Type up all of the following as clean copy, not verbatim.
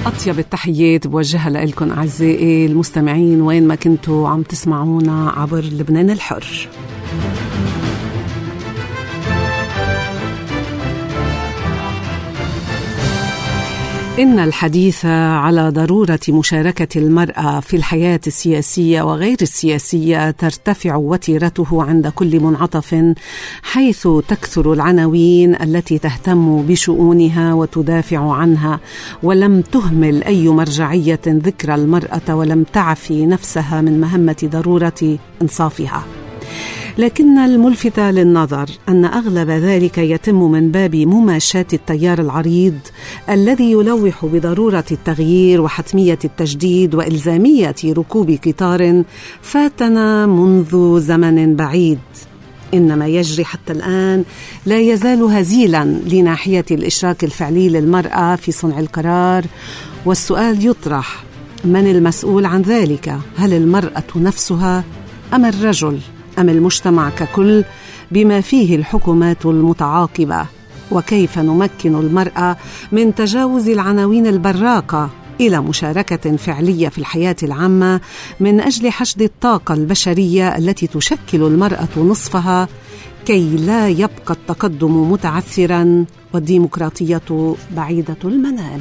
أطيب التحيات بوجهها لكم أعزائي المستمعين وين ما كنتوا عم تسمعونا عبر لبنان الحر. إن الحديث على ضرورة مشاركة المرأة في الحياة السياسية وغير السياسية ترتفع وتيرته عند كل منعطف، حيث تكثر العناوين التي تهتم بشؤونها وتدافع عنها، ولم تهمل أي مرجعية ذكر المرأة ولم تعفي نفسها من مهمة ضرورة إنصافها. لكن الملفت للنظر أن أغلب ذلك يتم من باب مماشاة التيار العريض الذي يلوح بضرورة التغيير وحتمية التجديد وإلزامية ركوب قطار فاتنا منذ زمن بعيد. إنما يجري حتى الآن لا يزال هزيلا لناحية الإشراك الفعلي للمرأة في صنع القرار، والسؤال يطرح: من المسؤول عن ذلك؟ هل المرأة نفسها أم الرجل أم المجتمع ككل، بما فيه الحكومات المتعاقبة؟ وكيف نمكن المرأة من تجاوز العناوين البراقة إلى مشاركة فعلية في الحياة العامة من أجل حشد الطاقة البشرية التي تشكل المرأة نصفها، كي لا يبقى التقدم متعثرا والديمقراطية بعيدة المنال؟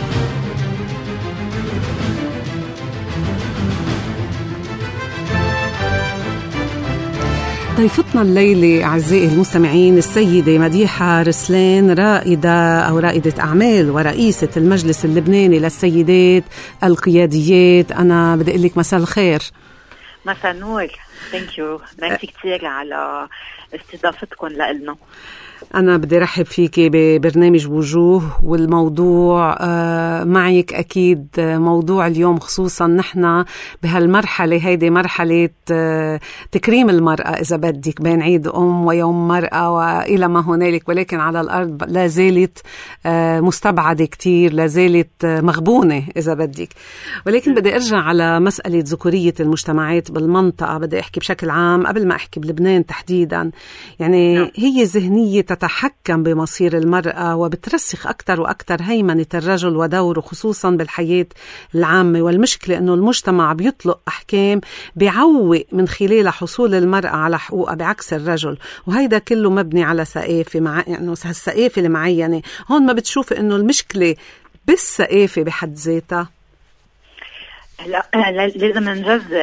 ضيفتنا الليلة أعزائي المستمعين السيدة مديحة رسلان، رائدة أعمال ورئيسة المجلس اللبناني للسيدات القياديات. أنا بدي أقول لك مساء الخير. مساء النور. ثانك يو، ميرسي كتير على استضافتكم لنا. أنا بدي رحب فيك ببرنامج وجوه، والموضوع معك أكيد موضوع اليوم، خصوصا نحن بهالمرحلة هيدي مرحلة تكريم المرأة إذا بدك، بين عيد ويوم مرأة وإلى ما هنالك، ولكن على الأرض لا زالت مستبعدة كتير، لا زالت مغبونة إذا بدك. ولكن بدي أرجع على مسألة ذكورية المجتمعات بالمنطقة. بدي أحكي بشكل عام قبل ما أحكي بلبنان تحديدا. يعني هي ذهنية تتحكم بمصير المرأة وبترسخ أكثر وأكثر هيمنة الرجل ودوره، خصوصا بالحياة العامة. والمشكلة أنه المجتمع بيطلق أحكام بيعوق من خلال حصول المرأة على حقوقها بعكس الرجل، وهيدا كله مبني على ثقافة يعني الثقافة المعينة. هون ما بتشوف أنه المشكلة بالثقافة بحد ذاتها؟ لا، لازم نجزء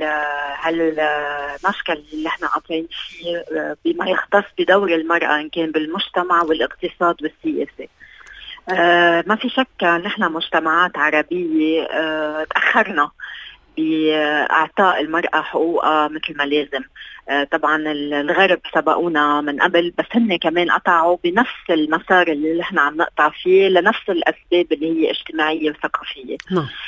هالمشكل اللي احنا قاطعين فيه بما يختص بدور المرأة إن كان بالمجتمع والاقتصاد والسياسة. ما في شك نحن مجتمعات عربية تأخرنا بإعطاء المرأة حقوقها مثل ما لازم. طبعا الغرب سبقونا من قبل، بس هن كمان قطعوا بنفس المسار اللي احنا عم نقطع فيه لنفس الأسباب اللي هي اجتماعية وثقافية.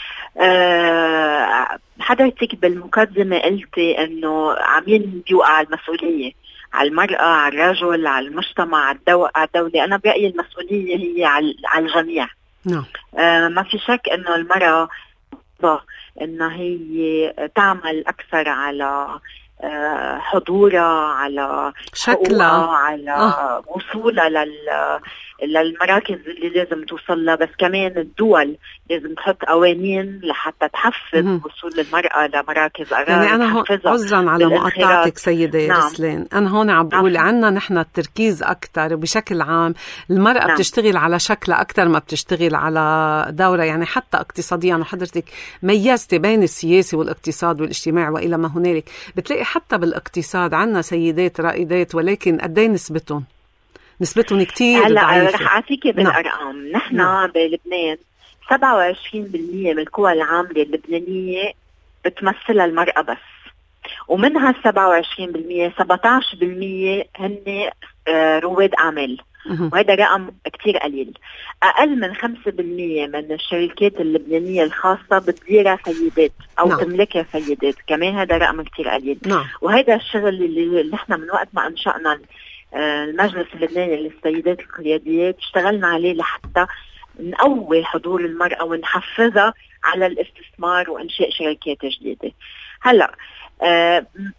حضرتك بالمقدمة قلتي انه عمين بيوقع المسؤولية على المرأة، على الرجل، على المجتمع، على الدولة. انا برأيي المسؤولية هي على الجميع. ما في شك انه المرأة انه هي تعمل اكثر على حضورها، على شكلها، على وصولها للمراكز اللي لازم توصلها. بس كمان الدول لازم تحط قوانين لحتى تحفز وصول المرأة لمراكز قرار. يعني أنا عذرا على مقاطعتك سيدة رسلان، أنا هون عم بقول عنا نحن التركيز أكتر بشكل عام. المرأة بتشتغل على شكلها أكتر ما بتشتغل على دورة، يعني حتى اقتصاديا. وحضرتك ميزتي بين السياسي والاقتصاد والاجتماع وإلى ما هنالك. بتلاقي حتى بالاقتصاد عنا سيدات رائدات، ولكن قدي نسبتهم كتير ضعيفة. رح أعطيكي بالأرقام. نحن بلبنان 27% من القوى العاملة اللبنانية بتمثلها المرأة بس، ومنها 27% 17% هن رواد أعمال، وهذا رقم كتير قليل. أقل من 5% من الشركات اللبنانية الخاصة بتديرها سيدات أو تملكها سيدات، كمان هذا رقم كتير قليل. وهذا الشغل اللي نحن من وقت ما أنشأنا المجلس اللبناني للسيدات القياديات اشتغلنا عليه لحتى نقوي حضور المرأة ونحفزها على الاستثمار وإنشاء شركات جديدة. هلأ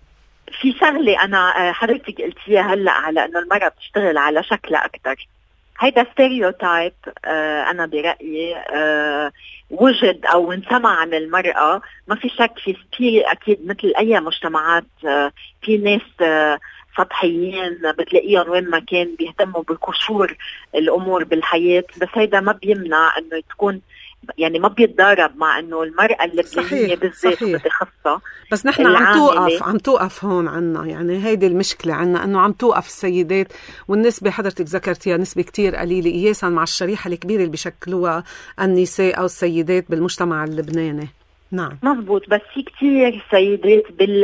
في شغلة أنا حضرتك قلتيها هلأ على أنه المرأة بتشتغل على شكلها أكتر. هيدا ستيريوتايب أنا برأيي وجد أو انسمع عن المرأة. ما في شك في أكيد مثل أي مجتمعات في ناس سطحيين بتلاقيهم وين ما كان بيهتموا بقشور الأمور بالحياة، بس هيدا ما بيمنع أنه تكون يعني ما بيتضارب مع انه المرأة اللبنانية بالذات بتخصها. بس نحن عم توقف هون عنا، يعني هيدي المشكلة عنا انه عم توقف السيدات، والنسبة حضرتك ذكرتيها نسبة كتير قليلة قياسا مع الشريحة الكبيرة اللي بيشكلوها النساء او السيدات بالمجتمع اللبناني. نعم مزبوط، بس في كتير سيدات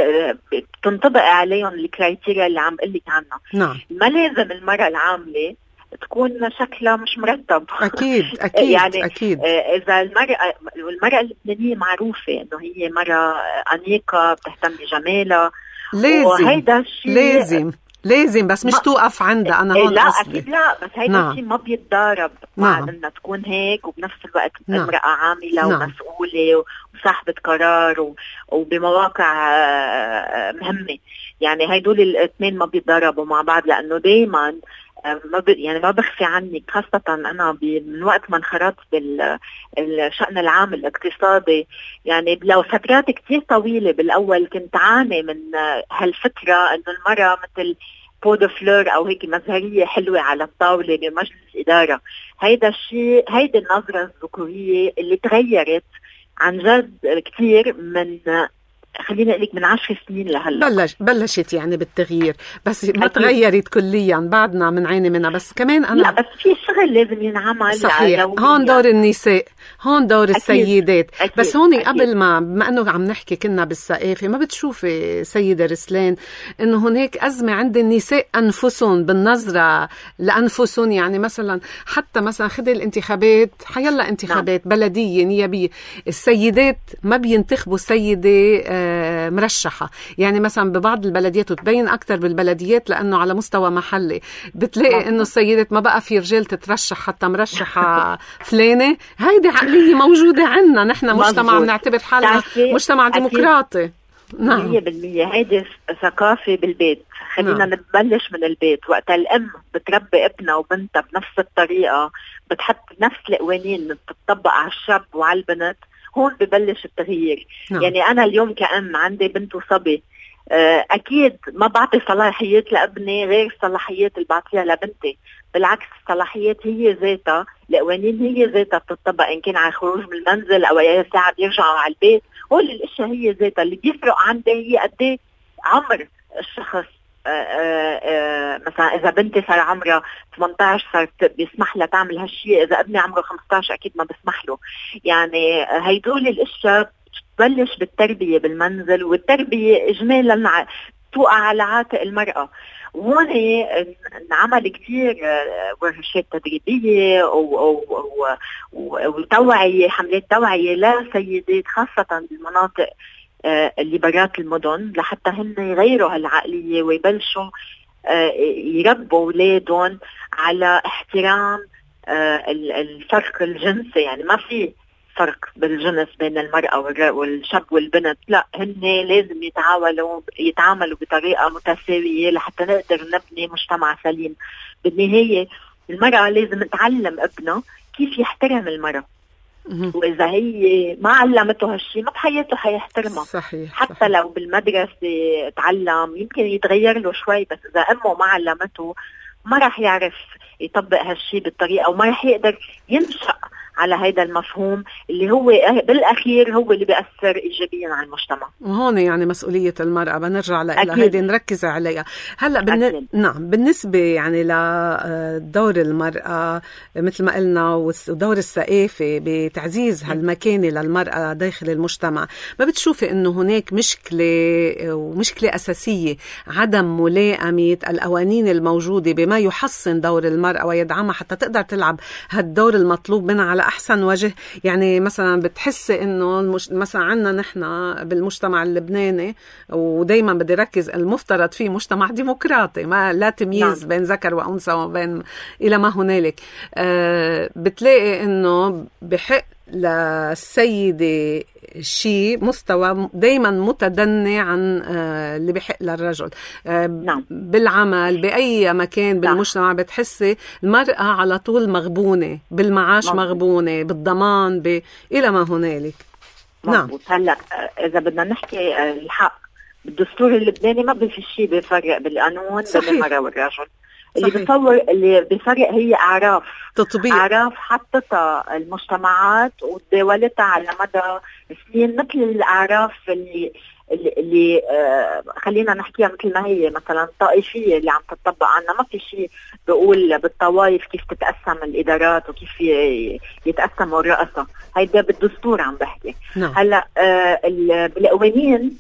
بتنطبق عليهم الكرايتيريا اللي عم قلك عنها. نعم. ما لازم المرأة العاملة تكون شكلها مش مرتب. أكيد يعني أكيد. إذا المرأة اللبنانية معروفة إنه هي مرأة أنيقة بتهتم بجمالها، وهيدا الشيء لازم بس مش توقف عندها. أنا هون لا قصدي. أكيد لا، بس هيدا الشيء ما بيتضارب مع إنها تكون هيك وبنفس الوقت امرأة عاملة ومسؤولة وصاحبة قرار وبمواقع مهمة. يعني هيدول الاثنين ما بيتضاربوا مع بعض، لأنه دايما يعني ما بخفي عنك، خاصة أنا من وقت ما انخرطت بالشأن العام الاقتصادي، يعني لو فترات كتير طويلة بالأول كنت عاني من هالفكرة إنه المرأة مثل بود فلور أو هيك مظهرية حلوة على الطاولة بمجلس إدارة. هيدا الشيء، هيدا النظرة الذكورية اللي تغيرت عن جد كتير من خلينا أقول لك من 10 سنين لهلا. بلشت يعني بالتغيير، بس ما تغيرت كليا، بعدنا بنعاني منها. بس كمان أنا لا، بس في شغل لازم ينعمل. صحيح. هون دور النساء، هون دور السيدات. بس هون قبل ما بما أنه عم نحكي كنا بالثقافة، ما بتشوفي سيدة رسلان أنه هناك أزمة عند النساء أنفسهم بالنظرة لأنفسهم؟ يعني مثلا حتى مثلا خذي الانتخابات، حيلا انتخابات بلدية نيابية، السيدات ما بينتخبوا سيدة مرشحة. يعني مثلا ببعض البلديات، وتبين أكتر بالبلديات لأنه على مستوى محلي، بتلاقي إنه السيدات ما بقى في رجال تترشح حتى مرشحة فلانة. هيدي عقلية موجودة عنا نحن، مجتمع بنعتبر حالنا مجتمع ديمقراطي. نعم 100%. هيدي ثقافة بالبيت. خلينا نبلش من البيت. وقت الأم بتربي ابنها وبنتها بنفس الطريقة، بتحط نفس القوانين بتطبق على الشاب وعلى البنت، هون ببلش التغيير. يعني أنا اليوم كأم عندي بنت وصبي، أكيد ما بعطي صلاحيات لابني غير الصلاحيات اللي بعطيها لبنتي. بالعكس، الصلاحيات هي ذاتها، القوانين هي ذاتها بتطبق، إن كان على الخروج من المنزل أو أي ساعة بيرجعوا على البيت. هول الأشياء هي ذاتها. اللي بيفرق عندي هي قد عمر الشخص. مثلا إذا بنتي صار عمرها 18 صارت بيسمح لها تعمل هالشيء، إذا ابني عمره 15 أكيد ما بسمح له. يعني هيدول الأشياء بتبلش بالتربية بالمنزل، والتربية إجمالا توقع على عاتق المرأة. وهون نعمل كتير ورشات تدريبية وتوعية، حملات توعية لسيدات خاصة بالمناطق اللي برات المدن، لحتى هن يغيروا هالعقلية ويبلشوا يربوا أولادهم على احترام الفرق الجنسي. يعني ما في فرق بالجنس بين المرأة والشاب والبنت، لا، هن لازم يتعاملوا بطريقة متساوية لحتى نقدر نبني مجتمع سليم. بالنهاية المرأة لازم تعلم ابنها كيف يحترم المرأة، وإذا هي ما علمته هالشي ما بحياته حيحترمها. صحيح. حتى لو بالمدرسة تعلم يمكن يتغير له شوي، بس إذا أمه ما علمته ما راح يعرف يطبق هالشي بالطريقة، وما راح يقدر ينشأ على هذا المفهوم اللي هو بالأخير هو اللي بيأثر إيجابيا على المجتمع. وهون يعني مسؤولية المرأة بنرجع لها، هيدي نركز عليها هلا. نعم، بالنسبة يعني لدور المرأة مثل ما قلنا ودور الثقافة بتعزيز هالمكانة للمرأة داخل المجتمع، ما بتشوفي إنه هناك مشكلة أساسية عدم ملائمة القوانين الموجودة بما يحسن دور المرأة ويدعمها حتى تقدر تلعب هالدور المطلوب منها على أحسن وجه؟ يعني مثلا بتحسي إنه مثلا عنا نحن بالمجتمع اللبناني، ودايما بدي ركز المفترض فيه مجتمع ديمقراطي ما لا تمييز بين ذكر وأنثى وبين إلى ما هنالك، بتلاقي إنه بحق للسيدة شيء مستوى دايما متدني عن اللي بحق للرجل. نعم. بالعمل بأي مكان بالمجتمع بتحسي المرأة على طول مغبونة بالمعاش، مغبونة بالضمان إلى ما هنالك. نعم. هلا إذا بدنا نحكي الحق، بالدستور اللبناني ما في شيء بيفرق بالقانون بين المرأة والرجل. اللي بيفرق هي أعراف تطبيق، أعراف حطتها المجتمعات وتداولتها على مدى سنين، مثل الأعراف اللي خلينا نحكيها مثل ما هي، مثلا الطائفية اللي عم تطبق عنا. ما في شيء بقول بالطوائف كيف تتقسم الإدارات وكيف يتقسموا الرؤساء، هيدا بالدستور عم بحكي. هلا بالقوانين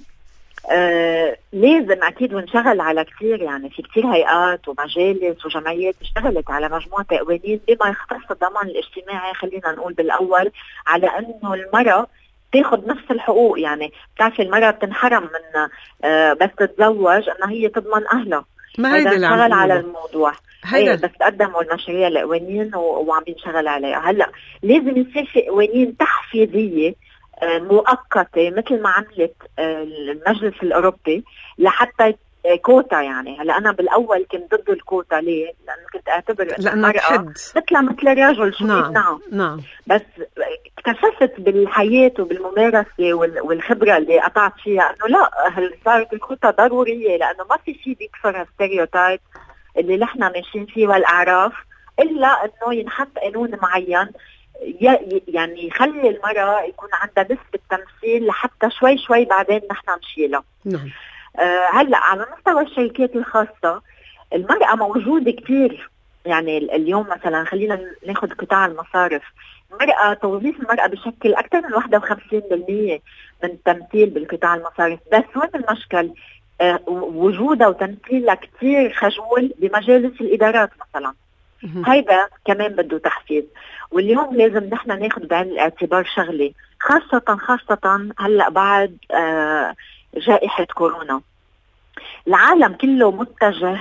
لازم أكيد ونشغل على كثير، يعني في كثير هيئات ومجالس وجمعيات اشتغلت على مجموعة قوانين بما يختص الضمان الاجتماعي. خلينا نقول بالأول على أنه المرأة تاخد نفس الحقوق. يعني بتعرفي المرأة بتنحرم من بس تتزوج أنها هي تضمن أهلها. هيدا نشغل على الموضوع. بس قدموا المشاريع القوانين وعم بنشغل عليها. هلأ لازم يصير في قوانين تحفيزية مؤقتة مثل ما عملت المجلس الأوروبي لحتى كوتا. يعني هلا أنا بالأول كنت ضد الكوتا. ليه؟ لأن كنت أعتبر المرأة مثل الرجل. نعم. بس اكتشفت بالحياة وبالممارسة والخبرة اللي قطعت فيها أنه لا، صارت الكوتا ضرورية، لأنه ما في شيء بيكسر الستيريوتايب اللي نحن ماشيين فيه والأعراف إلا أنه ينحط قانون معين يعني يخلي المرأة يكون عندها نسبة تمثيل لحتى شوي شوي بعدين نحن نشيلها. نعم. هلأ على مستوى الشركات الخاصة المرأة موجودة كتير. يعني اليوم مثلا خلينا ناخد قطاع المصارف، توظيف المرأة بشكل أكثر من 51% من التمثيل بالقطاع المصارف. بس وين المشكل؟ وجودها وتمثيلها كتير خجول بمجالس الإدارات مثلا. هيدا كمان بده تحفيز. واليوم لازم نحن ناخد بعين الاعتبار شغلة، خاصة هلأ بعد جائحة كورونا. العالم كله متجه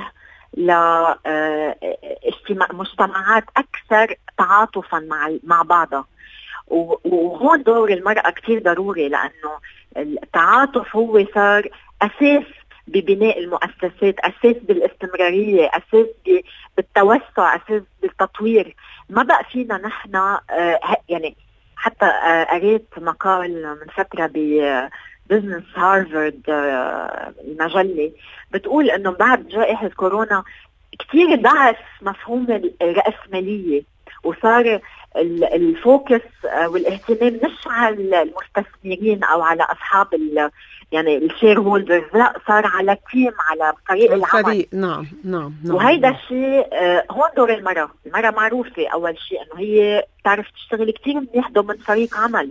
مجتمعات أكثر تعاطفا مع بعضها، وهون دور المرأة كتير ضروري، لأنه التعاطف هو صار أساس ببناء المؤسسات، أساس بالاستمرارية، أساس بالتوسع، أساس بالتطوير. ما بقى فينا نحن يعني حتى قريت مقال من فترة ببزنس هارفارد المجلة بتقول أنه بعد جائحة كورونا كتير ضعف مفهوم الرأسمالية، وصار الفوكس والاهتمام مش على المستثمرين أو على أصحاب يعني الشير هولدرز، لا صار على تيم، على فريق العمل. نعم. وهيدا الشيء هون دور المرأة معروفة أول شيء أنه هي بتعرف تشتغل كتير منيح ضمن فريق عمل،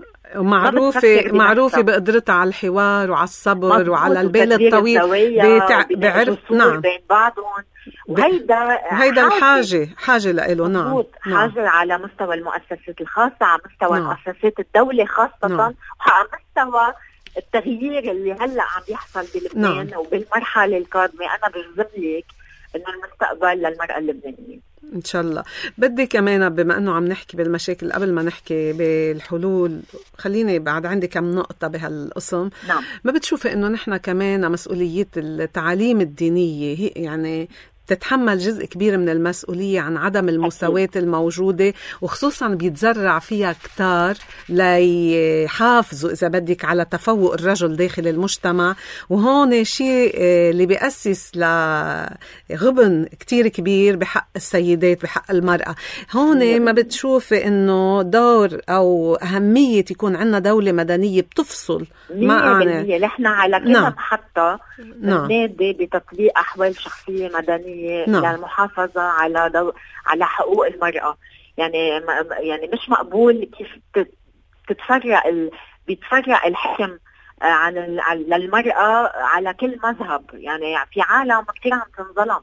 معروفة بقدرتها على الحوار وعلى الصبر وعلى البال الطويل، بعرف بين بعضهم. وهيدا حاجة لإله. نعم. حاجة على مستوى المؤسسات الخاصة، على مستوى مؤسسات الدولة خاصة، وعلى مستوى التغيير اللي هلأ عم يحصل بلبنان وبالمرحلة القادمة. أنا بجزم لك إنه المستقبل للمرأة اللبنانية إن شاء الله. بدي كمان بما أنه عم نحكي بالمشاكل قبل ما نحكي بالحلول، خليني بعد عندي كم نقطة بهالقسم. ما بتشوفي إنه نحن كمان مسؤولية التعاليم الدينية هي يعني تتحمل جزء كبير من المسؤولية عن عدم المساواة الموجودة، وخصوصا بيتزرع فيها كتار ليحافظوا إذا بدك على تفوق الرجل داخل المجتمع، وهون شيء اللي بيأسس لغبن كتير كبير بحق السيدات، بحق المرأة. هون ما بتشوفي إنه دور أو أهمية يكون عندنا دولة مدنية بتفصل معنا. نحن على كل محطة نادي بتطبيق أحوال شخصية مدنية للمحافظة على حقوق المرأة. يعني مش مقبول كيف بيتفرع الحكم للمرأة على كل مذهب. يعني في عالم كتير عم تنظلم،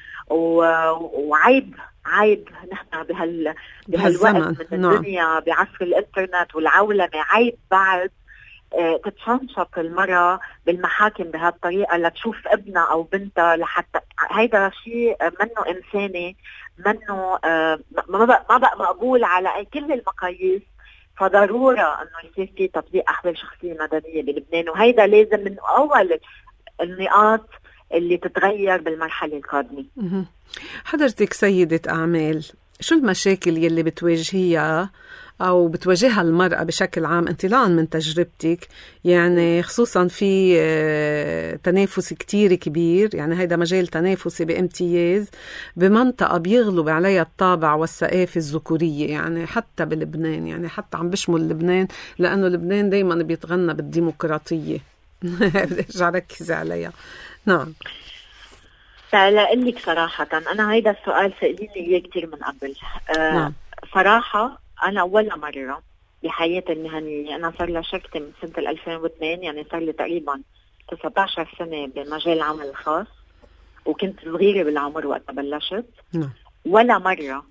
وعيب نحن بهالوقت من الدنيا بعصر الانترنت والعولمة، عيب بعد تتشنشط المرأة بالمحاكم بهالطريقة لتشوف ابنها أو بنتها. لحتى هيدا شيء منه إنساني، منه ما بقى مقبول على كل المقاييس فضرورة انه يصير في تطبيق احوال شخصية مدنية بلبنان، وهيدا لازم من اول النقاط اللي تتغير بالمرحلة القادمة. حضرتك سيدة أعمال، شو المشاكل يلي بتواجهيها أو بتواجهها المرأة بشكل عام انطلاقا من تجربتك؟ يعني خصوصا في تنافس كتير كبير، يعني هيدا مجال تنافسي بامتياز بمنطقة بيغلب عليها الطابع والثقافة الذكورية، يعني حتى بلبنان، يعني حتى عم بشمل لبنان، لأنه لبنان دايما بيتغنى بالديمقراطية. بدي أركز عليها. نعم. لأقول لك صراحة، أنا هيدا السؤال سأليني إياه كتير من قبل. نعم. صراحة أنا ولا مرة بحياتي المهنية، أنا صار لي شركتي من سنة 2002، يعني صار لي تقريبا 19 سنة بمجال العمل الخاص، وكنت صغيرة بالعمر وقت بلشت. ولا مرة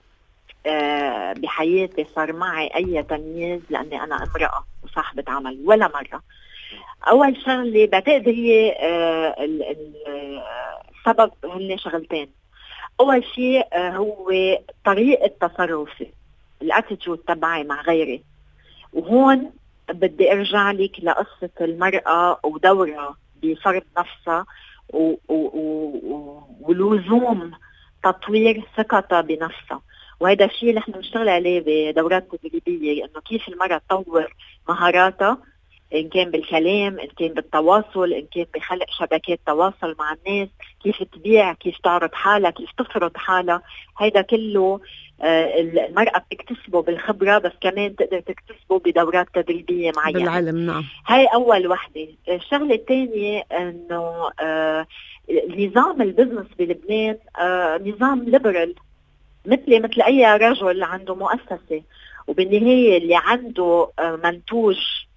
بحياتي صار معي أي تمييز لأني أنا امرأة وصاحبة عمل، ولا مرة. أول شغلة بعتقد هي السبب هن شغلتين. أول شيء هو طريقة تصرفي، الاتيتيود تبعي مع غيري. وهون بدي ارجع لك لقصة المرأة ودورها بفرض نفسها ولزوم تطوير ثقتها بنفسها. وهذا الشيء اللي احنا بنشتغل عليه بدورات تدريبية، انه كيف المرأة تطور مهاراتها، إن كان بالكلام، إن كان بالتواصل، إن كان بخلق شبكات تواصل مع الناس، كيف تبيع، كيف تعرض حالها، كيف تفرض حالها. هيدا كله المرأة بتكتسبه بالخبرة، بس كمان تقدر تكتسبه بدورات تدريبية معينة بالعلم. نعم. هاي أول وحدة. الشغلة الثانية إنه نظام البزنس بلبنان نظام ليبرال، مثل أي رجل عنده مؤسسة، وبالنهاية اللي عنده منتوج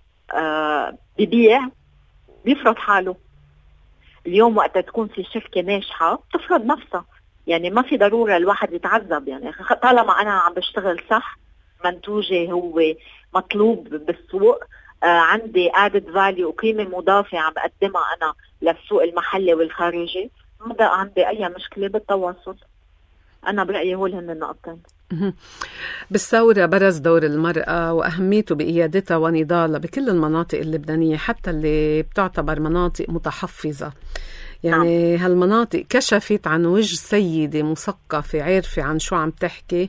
ببيع بيفرض حاله. اليوم وقت تكون في شركة ناجحة تفرض نفسها، يعني ما في ضرورة الواحد يتعذب، يعني طالما أنا عم بشتغل صح، منتوجي هو مطلوب بالسوق، عندي added value وقيمة مضافة عم بقدمها أنا للسوق المحلي والخارجي، ما بقى عندي أي مشكلة بالتواصل. أنا برأيي هول هن النقطتين. بالثورة برز دور المرأة وأهميته بقيادتها ونضالها بكل المناطق اللبنانية، حتى اللي بتعتبر مناطق متحفظة. يعني هالمناطق كشفت عن وجه سيدة مثقفة عارفة عن شو عم تحكي،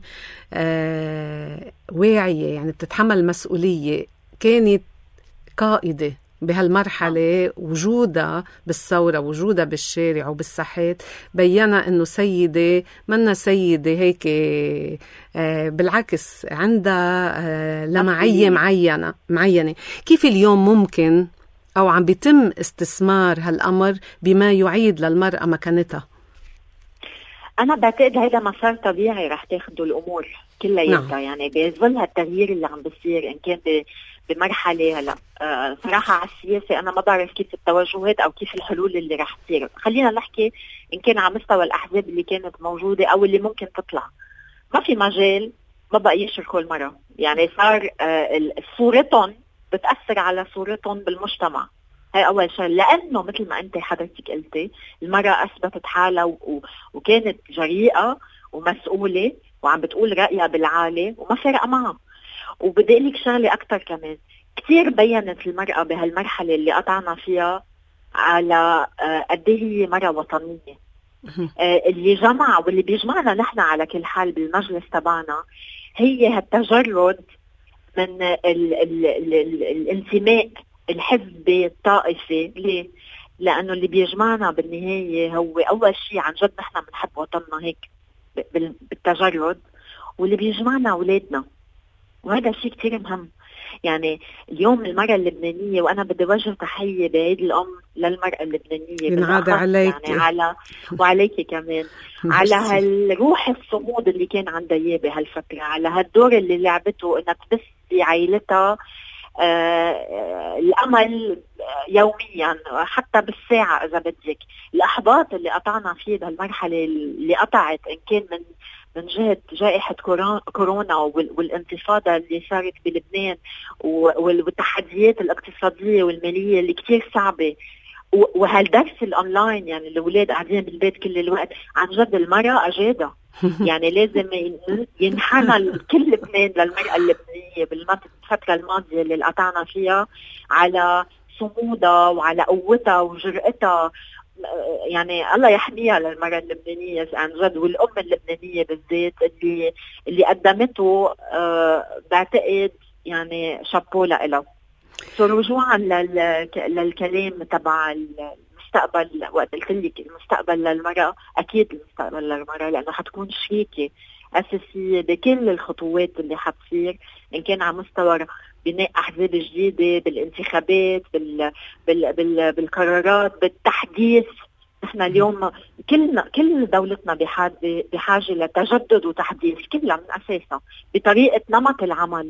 واعية، يعني بتتحمل مسؤولية، كانت قائدة بهالمرحلة. وجودها بالثورة، وجودها بالشارع وبالساحات، بيّنا انه سيدة منا سيدة هيك، بالعكس عندها لمعية معينة. كيف اليوم ممكن او عم بيتم استثمار هالامر بما يعيد للمرأة مكانتها؟ أنا بعتقد هذا مسار طبيعي رح تاخده الأمور كلها. يعني بظل هالتغيير اللي عم بيصير، إن كان بمرحلة هلا صراحة على السياسة أنا ما بعرف كيف التوجهات أو كيف الحلول اللي رح تصير. خلينا نحكي إن كان على مستوى الأحزاب اللي كانت موجودة أو اللي ممكن تطلع، ما في مجال ما بقى يشاركوا المرأة. يعني صار صورتهم بتأثر على صورتهم بالمجتمع. هاي أول شيء، لأنه مثل ما أنت حضرتك قلتي، المرأة أثبتت حالها وكانت جريئة ومسؤولة وعم بتقول رأيها بالعالي وما فرق معها. وبدي لك شغلة أكتر كمان، كتير بيّنت المرأة بهالمرحلة اللي قطعنا فيها على قد هي مرأة وطنية. اللي جمع واللي بيجمعنا نحن على كل حال بالمجلس تبعنا هي هالتجرد من الانتماء الحزبي الطائفي. ليه؟ لأنه اللي بيجمعنا بالنهاية هو أول شيء عن جد نحن بنحب وطننا هيك بالتجرد، واللي بيجمعنا أولادنا، وهذا شيء كتير مهم. يعني اليوم المرأة اللبنانية، وأنا بدي وجه تحية بعيد الأم للمرأة اللبنانية بالعادة عليك، يعني وعليكي كمان على هالروح الصمود اللي كان عندها إياه بهالفترة، على هالدور اللي لعبته إنها تبث في عائلتها الأمل يوميا، حتى بالساعة إذا بدك. الأحباط اللي قطعنا فيه بهالمرحلة اللي قطعت، إن كان من جهة جائحة كورونا والانتفاضة اللي صارت بلبنان والتحديات الاقتصادية والمالية اللي كتير صعبة، وهالدرس الأونلاين، يعني الأولاد قاعدين بالبيت كل الوقت. عن جد المرأة أجادة، يعني لازم ينحنى كل لبنان للمرأة اللبنانية بالفترة الماضية اللي قطعنا فيها على صمودها وعلى قوتها وجرأتها. يعني الله يحميها للمرأة اللبنانية عن جد، والأم اللبنانية بالذات اللي قدمته بعتقد يعني شابو لها. رجوعا للكلام تبع المستقبل، وقت قلت لك المستقبل للمرأة، أكيد المستقبل للمرأة لأنه حتكون شريكة أساسية بكل الخطوات اللي حتصير، إن كان على مستوى بناء أحزاب جديدة، بالانتخابات، بالقرارات، بالتحديث. نحن اليوم كل دولتنا بحاجة لتجدد وتحديث كلها من أساسها بطريقة نمط العمل.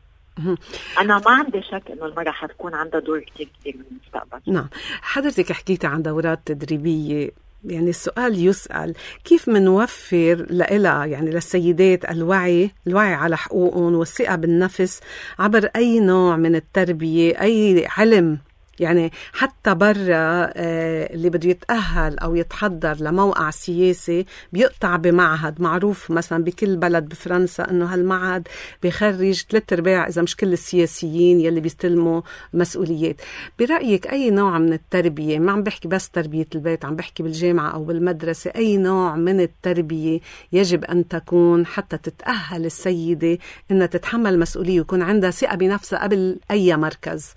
أنا ما عندي شك إنه المرأة حتكون عندها دور كتير كبير بالمستقبل. نعم، حضرتك حكيتي عن دورات تدريبية، يعني السؤال يسأل كيف منوفر لها يعني للسيدات الوعي على حقوقهم والثقة بالنفس عبر أي نوع من التربية، أي علم، يعني حتى برا اللي بده يتأهل أو يتحضر لموقع سياسي بيقطع بمعهد معروف مثلا بكل بلد بفرنسا أنه هالمعهد بيخرج 3/4 إذا مش كل السياسيين يلي بيستلموا مسؤوليات. برأيك أي نوع من التربية، ما عم بحكي بس تربية البيت، عم بحكي بالجامعة أو بالمدرسة، أي نوع من التربية يجب أن تكون حتى تتأهل السيدة أنها تتحمل مسؤولية ويكون عندها ثقة بنفسها قبل أي مركز؟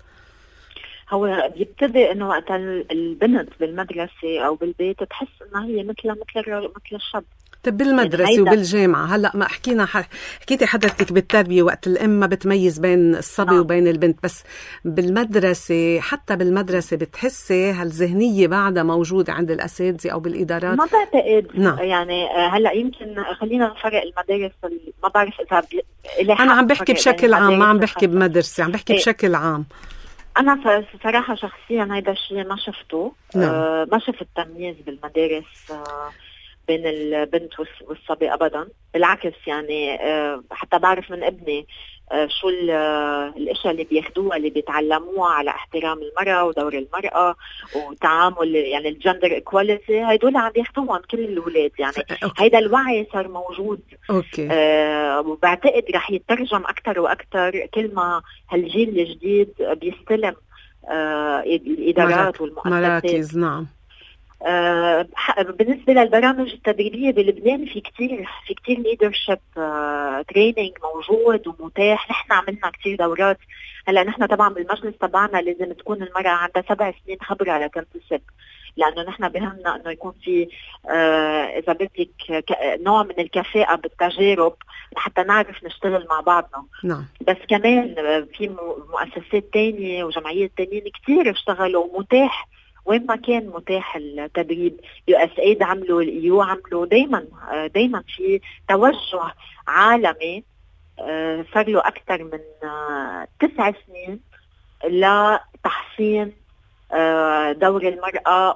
هو بيبتدي انه وقت البنت بالمدرسه او بالبيت تحس انها هي مثل الشاب. طب بالمدرسه يعني وبالجامعه هلا ما حكيتي حضرتك بالتربيه وقت الام ما بتميز بين الصبي وبين البنت، بس بالمدرسه حتى بالمدرسه بتحسي هالذهنيه بعدها موجوده عند الاساتذه او بالادارات؟ ما بعتقد. يعني هلا يمكن خلينا نفرق المدارس، ما بعرف اذا انا عم بحكي بشكل عام، ما عم بحكي بمدرسه، عم بحكي بشكل عام. أنا صراحة شخصيا هيدا الشيء ما شفته. ما شفت تمييز بالمدارس بين البنت والصبي أبدا، بالعكس يعني حتى بعرف من ابني شو الاشياء اللي بياخدوها اللي بيتعلموها على احترام المرأة ودور المرأة وتعامل، يعني الجندر ايكواليتي، هيدول عم ياخدوهم كل الأولاد. يعني هيدا الوعي صار موجود. وبعتقد رح يترجم أكتر وأكتر كل ما هالجيل الجديد بيستلم الإدارات والمؤسسات. مراكز. نعم. بالنسبة للبرامج التدريبية بلبنان في كتير ليدرشيب تريننج موجود ومتاح. نحن عملنا كتير دورات. هلا نحن طبعا بالمجلس تبعنا لازم تكون المرأة عندها 7 سنين خبرة لتنتسب، لأنه نحن بهمنا أنه يكون في إذا بدك نوع من الكفاءة بالتجارب حتى نعرف نشتغل مع بعضنا. نعم. بس كمان في مؤسسات تانية وجمعيات تانيين كتير اشتغلوا متاح وين ما كان متاح التدريب. USAID عملوا، الEU عملوا، دايما في توجه عالمي صار له أكثر من 9 سنين لتحسين دور المرأة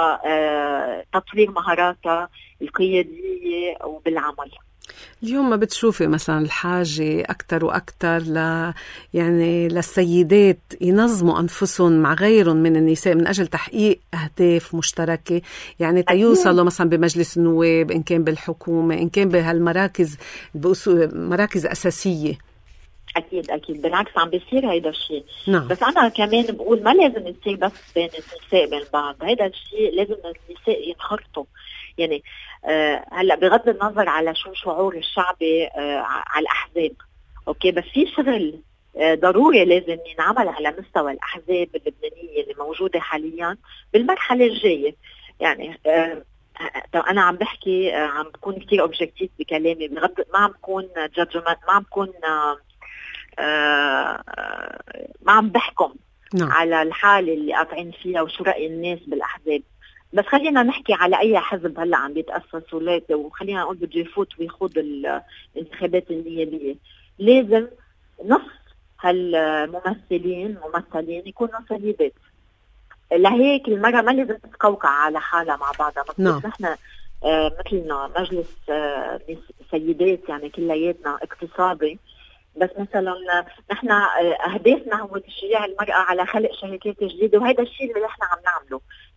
ولتطوير مهاراتها القيادية وبالعمل. اليوم ما بتشوفي مثلا الحاجة أكتر وأكتر يعني للسيدات ينظموا أنفسهم مع غيرهم من النساء من أجل تحقيق أهداف مشتركة، يعني تيوصلوا مثلا بمجلس النواب، إن كان بالحكومة، إن كان بهالمراكز مراكز أساسية؟ أكيد بالعكس عم بيصير هيدا الشيء. نعم. بس أنا كمان بقول ما لازم يصير بس بين النساء بين بعض، هيدا الشيء لازم النساء ينخرطوا. يعني هلا بغض النظر على شو شعور الشعبي على الأحزاب، أوكي، بس في شغل ضروري لازم ينعمل على مستوى الأحزاب اللبنانية اللي موجودة حاليا بالمرحلة الجاية. يعني أنا عم بحكي، عم بكون كتير أوبجكتيف بكلامي، ما عم بكون جادجمنت، ما عم بكون ما عم بحكم على الحالة اللي قاطعين فيها وشو رأي الناس بالأحزاب. بس خلينا نحكي على أي حزب هلا عم بيتأسس وخلينا نقول بده يفوت ويخوض الانتخابات النيابية. لازم نص هالممثلين يكونوا سيدات. لهيك المرأة ما لازم تتقوقع على حالها مع بعضها. نحن مثلنا مجلس سيدات يعني كلياتنا اقتصادي، بس مثلا نحن أهدافنا هو تشجيع المرأة على خلق شركات جديدة، وهذا الشيء اللي نحن عم نعمله.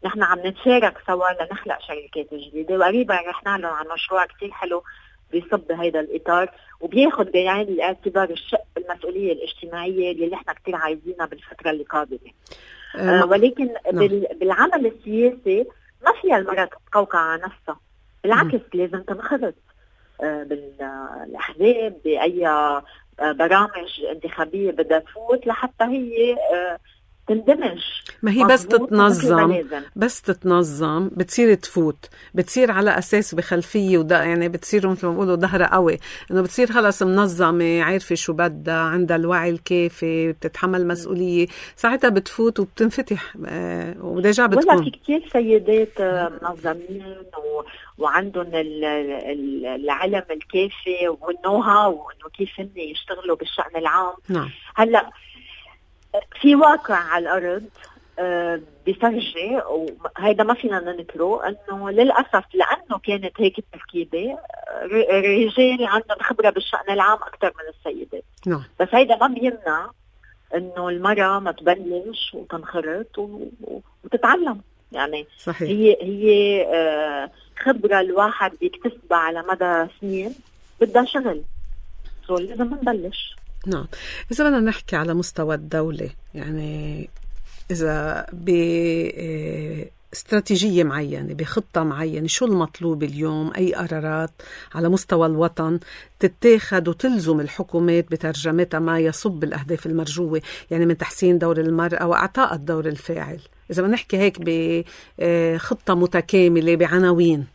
نحن عم نتشارك سوا لنخلق شركات جديدة، وقريبا رح نعلن عن مشروع كتير حلو بيصب بهيدا الإطار وبياخد بعين الاعتبار الشق المسؤولية الاجتماعية اللي نحن كتير عايزينها بالفترة اللي قادمة. ولكن بالعمل السياسي ما فيها المرأة تتقوقع على نفسها، بالعكس لازم تنخرط بالأحزاب بأي برامج انتخابية بدها تفوت لحتى هي تندمج. ما هي بس تتنظم بتصير تفوت، بتصير على أساس بخلفية وده يعني بتصير مثل ما بقولوا ظهرها قوي، إنه بتصير خلاص منظمة، عارفة شو بدها، عندها الوعي الكافي، بتتحمل مسؤولية، ساعتها بتفوت وبتنفتح وديجا بتكون. ولا في كتير سيدات منظمين وعندهم العلم الكافي والنوها وإنه كيف هن يشتغلوا بالشأن العام. نعم. هلأ في واقع على الأرض بفرجي، وهيدا ما فينا ننكره، أنه للأسف لأنه كانت هيك التركيبة الرجال عندهم خبرة بالشأن العام أكثر من السيدات. نعم. بس هيدا ما بيمنع أنه المرأة ما تبلش وتنخرط وتتعلم. يعني صحيح. هي خبرة الواحد بيكتسبها على مدى سنين، بدها شغل، لازم نبلش. نعم. إذا بدنا نحكي على مستوى الدولة، يعني إذا باستراتيجية معينة، بخطة معينة، شو المطلوب اليوم؟ أي قرارات على مستوى الوطن تتاخد وتلزم الحكومات بترجمتها ما يصب بالأهداف المرجوة، يعني من تحسين دور المرأة وإعطاء الدور الفاعل؟ إذا بدنا نحكي هيك بخطة متكاملة بعناوين.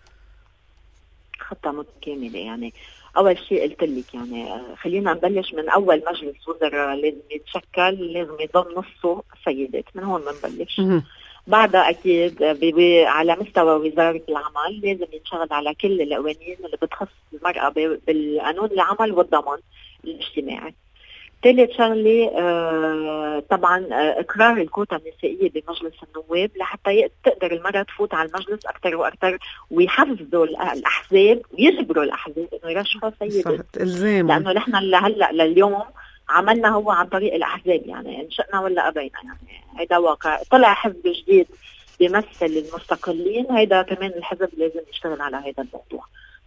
خطة متكاملة يعني أول شيء قلت لك، يعني خلينا نبلش من أول مجلس وزراء لازم يتشكل، لازم يضم نصه سيدات، من هون بنبلش. بعدها أكيد على مستوى وزارة العمل لازم ينشغل على كل القوانين اللي بتخص المرأة بالقانون العمل والضمان الاجتماعي. ثالث شغلة طبعا إقرار الكوتا النسائية بمجلس النواب لحتى تقدر المرأة تفوت على المجلس أكثر وأكثر، ويحفزوا الأحزاب ويجبروا الأحزاب إنه يرشحوا سيدات، لأنه نحن هلأ لليوم عملنا هو عن طريق الأحزاب، يعني إن شئنا ولا أبينا، يعني هيدا واقع. طلع حزب جديد بيمثل المستقلين، هيدا كمان الحزب لازم يشتغل على هيدا الموضوع.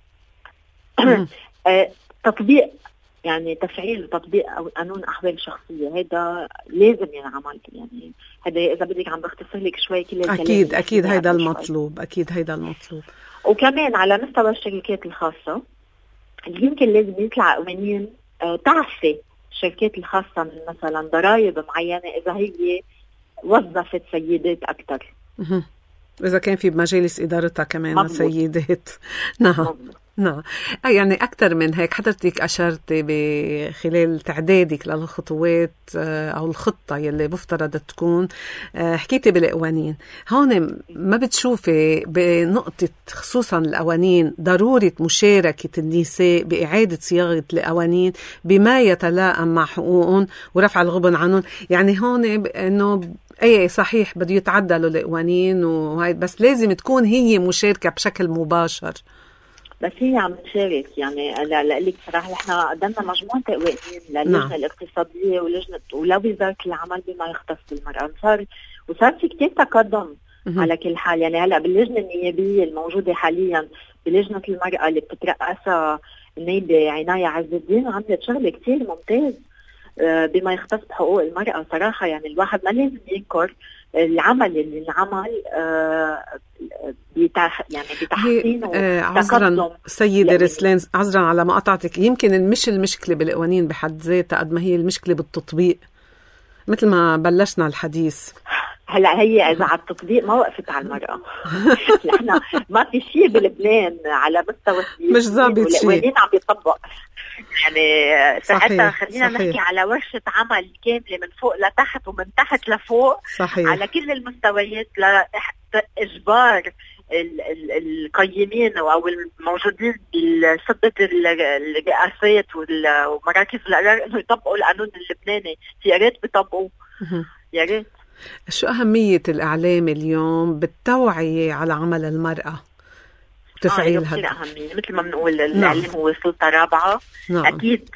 تطبيق، يعني تفعيل وتطبيق قانون أحوال شخصية، هذا لازم ينعمل. يعني هذا إذا بدك عم بختصر لك شوي كل الكلام. أكيد هذا المطلوب، أكيد هذا المطلوب. وكمان على مستوى الشركات الخاصة اللي يمكن لازم يطلع قوانين تعفي الشركات الخاصة من مثلا ضرائب معينة إذا هي وظفت سيدات أكثر، إذا كان في بمجالس إدارتها كمان مضبوط. سيدات. نعم. نعم. يعني أكثر من هيك، حضرتك أشرت بخلال تعدادك للخطوات أو الخطة يلي بفترض تكون، حكيتي بالقوانين. هون ما بتشوفي بنقطة خصوصا القوانين ضرورة مشاركة النساء بإعادة صياغة القوانين بما يتلائم مع حقوقهم ورفع الغبن عنهم؟ يعني هون إنه ايه صحيح بده يتعدلوا القوانين وهاي، بس لازم تكون هي مشاركة بشكل مباشر. بس هي عم تشارك، يعني لقلك صراحة احنا قدمنا مجموعة قوانين للجنة الاقتصادية ولوزارة العمل بما يختص بالمرأة، وصار في كتير تقدم على كل حال. يعني هلا باللجنة النيابية الموجودة حاليا بلجنة المرأة اللي بتترأسها النائبة عناية عز الدين، عملت شغل كتير ممتاز بما يختص بحقوق المرأة صراحة. يعني الواحد ما لازم ينكر العمل اللي انعمل يعني بتحسين وتقدم. سيدة رسلان، عذرا على مقاطعتك، يمكن مش المشكلة بالقوانين بحد ذاتها قد ما هي المشكلة بالتطبيق، مثل ما بلشنا الحديث. هلا هي إذا على التطبيق ما وقفت على المرأة. نحن ما في شيء بلبنان على مستوى مش ضابط شيء، والقوانين عم يطبق. يعني ساعتها خلينا نحكي على ورشة عمل كاملة من فوق لتحت ومن تحت لفوق. صحيح. على كل المستويات لإجبار القيمين أو الموجودين بسدة الرئاسات ومراكز القرار إنه يطبقوا القانون اللبناني. يا ريت بيطبقوا، يا ريت. شو أهمية الإعلام اليوم بالتوعية على عمل المرأة وتفعيلها؟ كثير أهمية، مثل ما بنقول الإعلام هو سلطة رابعة. نعم. أكيد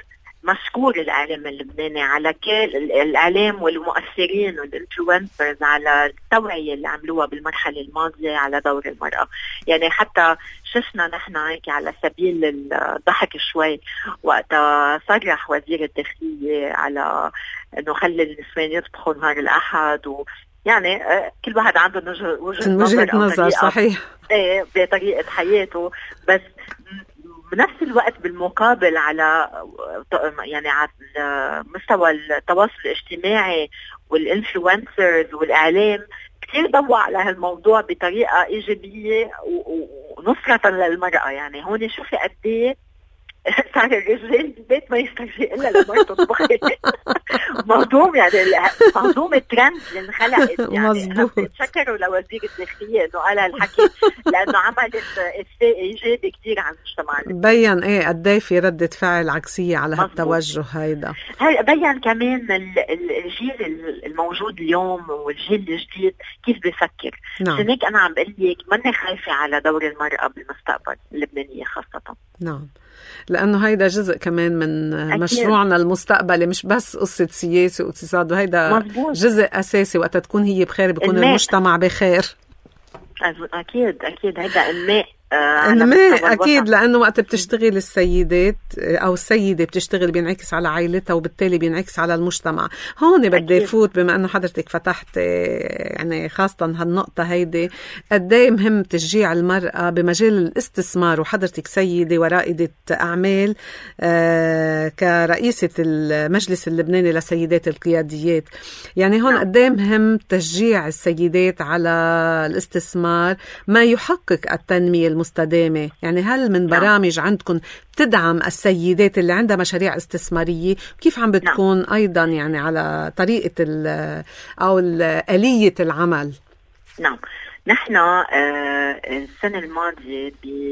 مشكور الإعلام اللبناني على كل الإعلام والمؤثرين والإنفلونسرز على التوعية اللي عملوها بالمرحلة الماضية على دور المرأة. يعني حتى شفنا نحن هيك على سبيل الضحك شوي وقت صرح وزير الداخلية على إنه خلي النسوان يطبخوا نهار الأحد، يعني كل واحد عنده وجهة نظر صحيح بطريقة حياته، بس بنفس الوقت بالمقابل على يعني على مستوى التواصل الاجتماعي والإنفلونسرز والإعلام كتير ضوى على هالموضوع بطريقة إيجابية ونصرة للمرأة. يعني هون شوفي قد ايه صار الرجال بالبيت ما يسترجي إلا لما تطبخي. موضوع يعني موضوع الترند اللي انخلقت، يعني بتشكروا لوزير الداخلية إنه قال هالحكي لأنه عملت إفاء إيجابي كتير عن المجتمع. بيّن إيه قد ايه في ردة فعل عكسية على هالتوجه هيدا. بيّن كمان الجيل الموجود اليوم والجيل الجديد كيف بيفكر. نعم. هيك أنا عم بقلك ماني خايفة على دور المرأة بالمستقبل اللبنانية خاصة. نعم، لأنه هيدا جزء كمان من أكيد. مشروعنا المستقبلي، مش بس قصة سياسة واقتصاد، وهيدا مزبوط. جزء أساسي. وقت تكون هي بخير بيكون المجتمع بخير. أكيد هيدا إنماء أكيد، لأنه وقت بتشتغل السيدات أو السيدة بتشتغل بينعكس على عائلتها وبالتالي بينعكس على المجتمع. هون بدي فوت بما أنه حضرتك فتحت يعني خاصة هالنقطة هيدي، قدي مهم تشجيع المرأة بمجال الاستثمار، وحضرتك سيدة ورائدة أعمال كرئيسة المجلس اللبناني لسيدات القياديات. يعني هون قدي مهم تشجيع السيدات على الاستثمار ما يحقق التنمية المستدامة. يعني هل من برامج عندكم تدعم السيدات اللي عندها مشاريع استثمارية؟ كيف عم بتكون أيضا يعني على طريقة أو آلية العمل؟ نعم، نحن السنة الماضية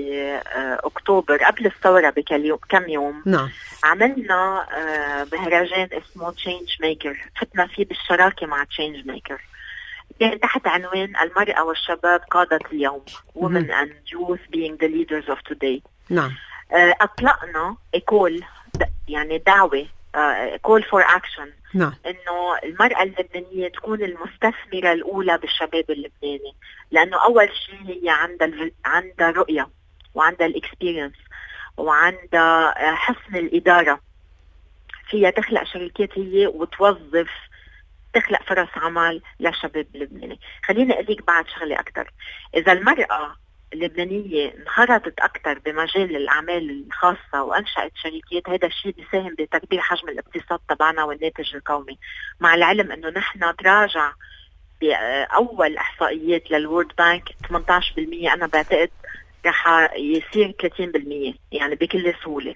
بأكتوبر قبل الثورة بكم يوم نعم. عملنا مهرجان اسمه Change Maker، فتنا فيه بالشراكة مع Change Maker، كان تحت عنوان المرأة والشباب قادة اليوم، Women and Youth being the leaders of today. نعم. أطلقنا يعني دعوة call for action. نعم. إنه المرأة اللبنانية تكون المستثمرة الأولى بالشباب اللبناني، لأنه أول شيء هي عندها رؤية وعندها الإكسبيرينس وعندها حسن الإدارة، فيها تخلق شركات هي وتوظف تخلق فرص عمل للشباب اللبناني. خليني أقولك بعد شغلة أكتر، إذا المرأة اللبنانية انخرطت أكتر بمجال الأعمال الخاصة وأنشأت شركات، هذا الشيء بيساهم بتكبير حجم الاقتصاد تبعنا والناتج القومي. مع العلم أنه نحن تراجع بأول إحصائيات للورد بانك 18%، أنا بعتقد رح يصير 30% يعني بكل سهولة،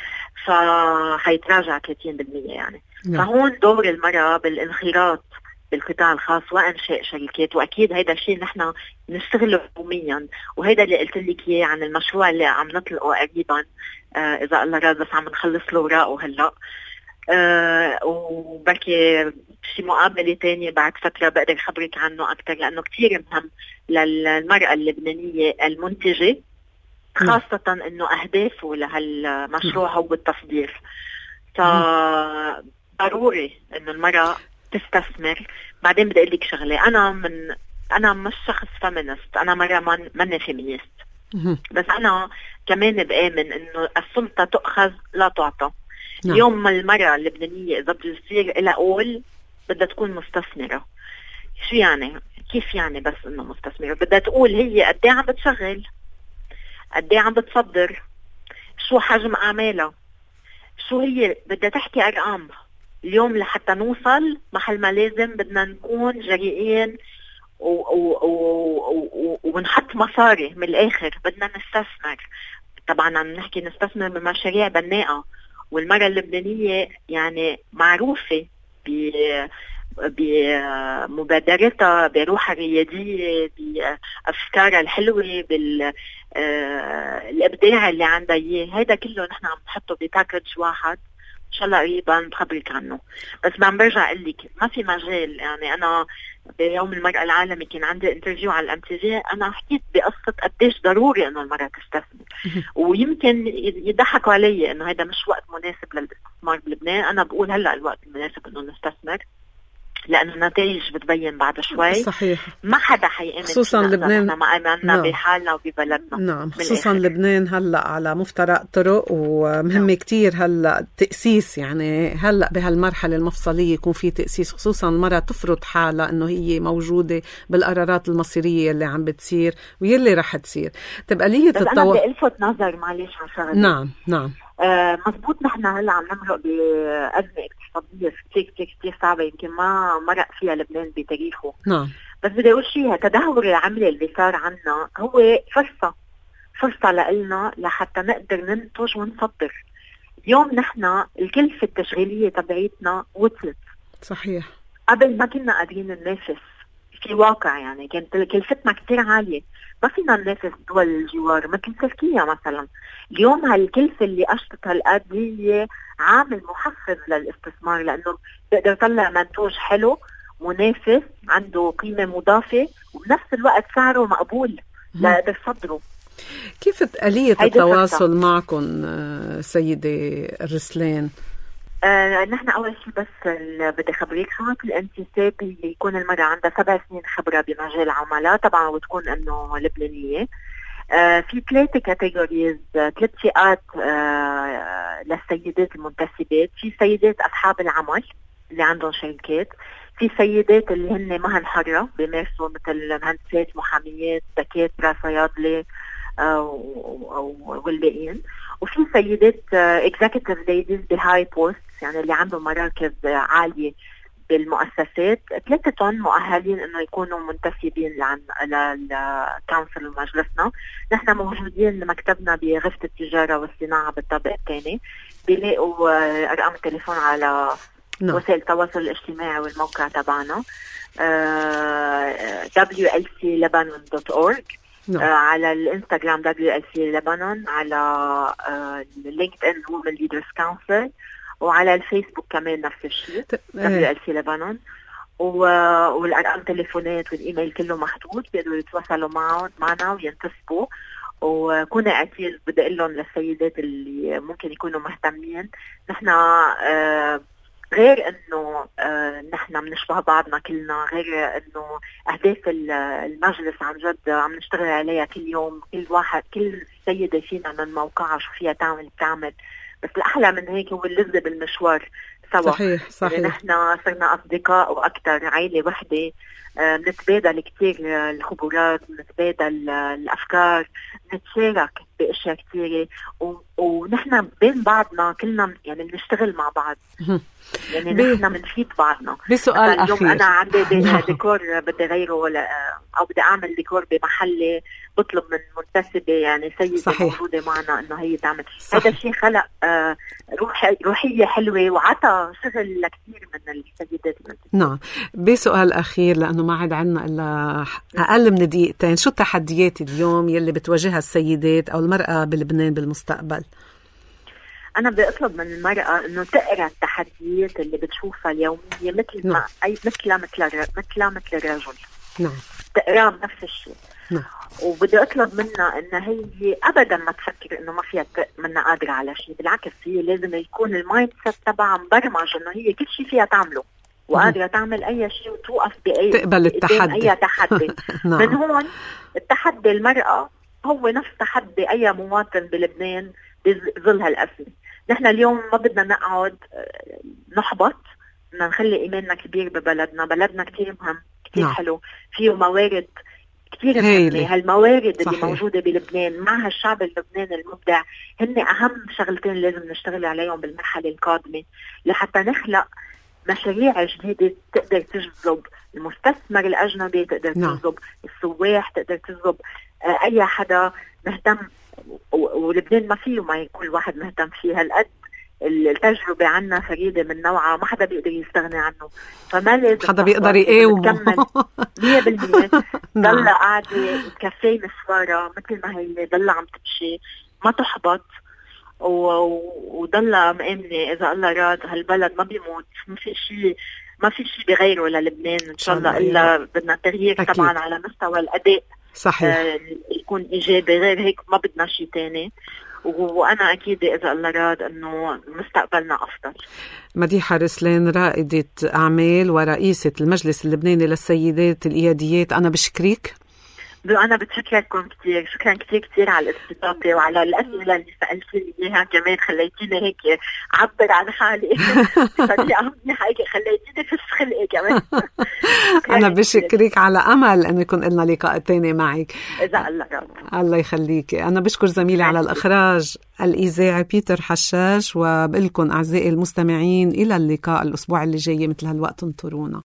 فهيتراجع 30% يعني. فهون دور المرأة بالانخراط بالقطاع الخاص وانشاء شركات، واكيد هيدا الشيء نحن نشتغله يوميا، وهيدا اللي قلت لك اياه عن المشروع اللي عم نطلقه قريبا اذا الله راد، بس عم نخلص له اوراقه هلا، وبركي شي مقابله تانية بعد فتره بقدر خبرك عنه اكثر، لانه كثير مهم للمراه اللبنانيه المنتجه، خاصه انه اهدافه لهالمشروع هو التصدير. فضروري انه المراه تستثمر. بعدين بدي اقول لك شغله، انا مش شخص فيمينست، انا مره ماني فيمينيست، بس انا كمان بآمن انه السلطه تؤخذ لا تعطى. اليوم ما المراه اللبنانيه اذا بده يصير لها قول بدها تكون مستثمره. شو يعني؟ كيف يعني؟ بس انه مستثمره بدها تقول هي قد ايه عم بتشغل، قد ايه عم بتصدر، شو حجم اعمالها، شو هي بدها تحكي ارقام. اليوم لحتى نوصل محل ما لازم بدنا نكون جريئين ونحط مصاري من الآخر، بدنا نستثمر. طبعا عم نحكي نستثمر بمشاريع بناءة، والمرأة اللبنانية يعني معروفة بمبادرتها، بروحها الريادية، بأفكارها الحلوة، بالإبداع اللي عندها إياه. هذا كله نحن عم نحطه بباكج واحد شاء الله قريبا بخبرك عنه. بس عم برجع اقول لك ما في مجال. يعني انا بيوم المرأة العالمي كان عندي انترفيو على الام تي في، انا حكيت بقصة قديش ضروري انه المرأة تستثمر. ويمكن يضحكوا علي انه هذا مش وقت مناسب للاستثمار بلبنان. انا بقول هلا الوقت المناسب انه نستثمر، لأنه النتائج بتبين بعد شوي. صحيح. ما حدا حيأمن، خصوصا لبنان ما آمنا بحالنا وببلدنا. نعم، خصوصا لبنان هلأ على مفترق طرق، ومهم كتير هلأ تأسيس. يعني هلأ بهالمرحلة المفصلية يكون في تأسيس، خصوصا المرأة تفرض حالها انه هي موجودة بالقرارات المصيرية اللي عم بتصير ويلي رح تصير. تبقى آلية أنا بدي ألفت نظر معلش على شغلة. نعم مزبوط. نحن هلا عم نمرق بأزمة اقتصادية كتير صعبة، يمكن ما مرق فيها لبنان بتاريخه. نعم. بس بدي أقول شيء، تدهور العملة اللي صار عنا هو فرصة لنا لحتى نقدر ننتج ونصدر. اليوم نحن الكلفة التشغيلية تبعيتنا وصلت. صحيح. قبل ما كنا قادرين ننافس في واقع، يعني كانت كلفتنا كتير عالية، ما فينا ننافس دول الجوار مثل تركيا مثلا. اليوم هالكلفة اللي أشتت هالقد هي عامل محفز للاستثمار، لأنه بقدر يطلع منتوج حلو منافس عنده قيمة مضافة وبنفس الوقت سعره مقبول لقدر صدره. كيف آلية التواصل معكم سيدة رسلان؟ نحن أول شيء بس بدي خبريك شغلة الانتساب هي يكون المرأة عندها 7 سنين خبرة بمجال العملاء طبعا، وتكون إنه لبنانية. في 3 كاتيجوريز، 3 فئات للسيدات المنتسبات. في سيدات أصحاب العمل اللي عندهم شركات، في سيدات اللي هن مهن حرة بيمارسوا مثل مهندسات، محاميات، دكاترة، صيادلة والباقيين، وفي سيدات executive ladies بهاي بوست، يعني اللي عندهم مراكز عالية بالمؤسسات. 3 مؤهلين انه يكونوا منتسبين للكونسل ومجلسنا. نحن موجودين مكتبنا بغرفة التجارة والصناعة بالطابق الثاني. بيلاقوا ارقام التليفون على وسائل التواصل الاجتماعي والموقع تبعنا wlclebanon.org، على الانستغرام WLC Lebanon، على لينكد ان Women Leaders Council، وعلى الفيسبوك كمان نفس الشيء WLC Lebanon. والارقام التليفونات والايميل كله محدود، بيقدروا يتواصلوا معنا وينتسبوا. وكون اعتيز بدي اقول لهم للسيدات اللي ممكن يكونوا مهتمين، نحن غير انه نحن بنشبه بعضنا كلنا، غير انه اهداف المجلس عن جد عم نشتغل عليها كل يوم. كل سيدة فينا من موقعها شو فيها تعمل. بس الاحلى من هيك هو اللذة بالمشوار سوا. صحيح. يعني نحن صرنا اصدقاء واكثر، عائلة وحدة. بنتبادل كتير الخبرات، بنتبادل الافكار، نتشارك باشياء كثيره، ونحن بين بعضنا كلنا يعني بنشتغل مع بعض. يعني نحن بنفيد بعضنا. بسؤال اليوم أخير، أنا عندي ديكور بدي غيره أو بدي أعمل ديكور بمحلي، بطلب من منتسبة يعني سيدة موجودة معنا إنه هي تعمل. هذا الشيء خلق روحية حلوة وعطى شغل لكثير من السيدات. نعم. بسؤال أخير لأنه ما عاد عنا إلا أقل من دقيقتين، شو التحديات اليوم يلي بتواجهها السيدات أو المرأة بلبنان بالمستقبل؟ أنا بدي أطلب من المرأة إنه تقرأ التحديات اللي بتشوفها اليومية مثل ما مثل الرجل. نعم. تقرأ نفس الشيء. نعم. وبدي أطلب منها إن هي أبدا ما تفكر إنه ما فيها منها قادرة على شيء. بالعكس، هي لازم يكون المايند سيت تبعها مبرمج إنه هي كل شيء فيها تعمله وقادرة تعمل أي شيء وتوقف تقبل التحدي. أي تحدي. من هون التحدي المرأة هو نفس تحدي أي مواطن بلبنان بظل هالأزمة. نحن اليوم ما بدنا نقعد نحبط، بدنا نخلي إيماننا كبير ببلدنا كتير مهم، كتير حلو، فيه موارد كتير مهمة. هالموارد اللي موجودة بلبنان مع هالشعب اللبناني المبدع هن أهم شغلتين لازم نشتغل عليهم بالمرحلة القادمة لحتى نخلق مشاريع جديدة تقدر تجذب المستثمر الأجنبي، تقدر تجذب السواح، تقدر تجذب أي حدا مهتم. ولبنان ما فيه ما يكون واحد مهتم فيه. هالقد التجربة عنا فريدة من نوعها، ما حدا بيقدر يستغني عنه، فما لازم حدا بيقدر يقاومه 100%. ضل قاعدة كافيه مسوارة مثل ما هي، ضل عم تمشي، ما تحبط. وضلها مأمنة إذا الله راد. هالبلد ما بيموت، ما في شيء بغيره للبنان إن شاء الله، إلا بدنا تغيير طبعا على مستوى الأداء. صحيح. يكون إيجابي، غير هيك ما بدنا شيء تاني. وأنا أكيد إذا الله راد أنه مستقبلنا أفضل. مديحة رسلان، رائدة أعمال ورئيسة المجلس اللبناني للسيدات الإياديات، أنا بشكرك. أنا بتشكركم كتير، شكرا كتير على الاستضافة وعلى الأسئلة اللي سألتيني إياها، كمان خليتيني هيك عبر عن حالي بطريقة منيحة، هيك خليتيني فش خلقي كمان. أنا بشكرك، على أمل أن يكون لنا لقاء تاني معك إذا الله راد. الله يخليك. أنا بشكر زميلي على الإخراج الإذاعي بيتر حشاش، وبقلكم أعزائي المستمعين إلى اللقاء الأسبوع اللي جاي مثل هالوقت، انطرونا.